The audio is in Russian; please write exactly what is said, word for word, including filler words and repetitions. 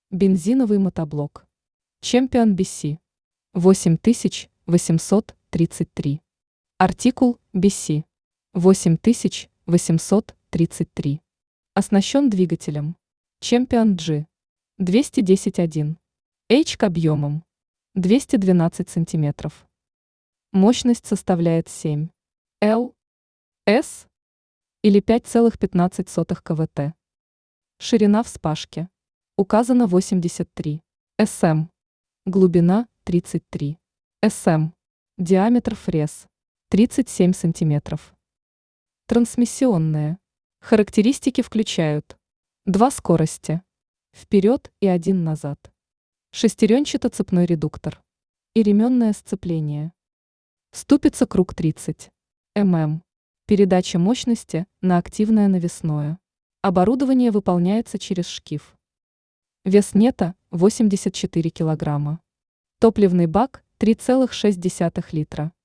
Бензиновый мотоблок. Чемпион би си. восемь тысяч восемьсот тридцать три. Артикул би си. восемь тысяч восемьсот тридцать три. Оснащен двигателем. Чемпион G. двести десять один. H к объемом. двести двенадцать сантиметров. Мощность составляет семь эл эс или пять целых пятнадцать сотых киловатт. Ширина вспашки. Указано восемьдесят три сантиметра. Глубина тридцать три сантиметра. Диаметр фрез тридцать семь сантиметров. Трансмиссионные. Характеристики включают два скорости вперед и один назад, шестеренчато-цепной редуктор и ременное сцепление. Ступица круг тридцать миллиметров. Передача мощности на активное навесное. Оборудование выполняется через шкив. Вес нета восемьдесят четыре килограмма. Топливный бак три целых шесть десятых литра.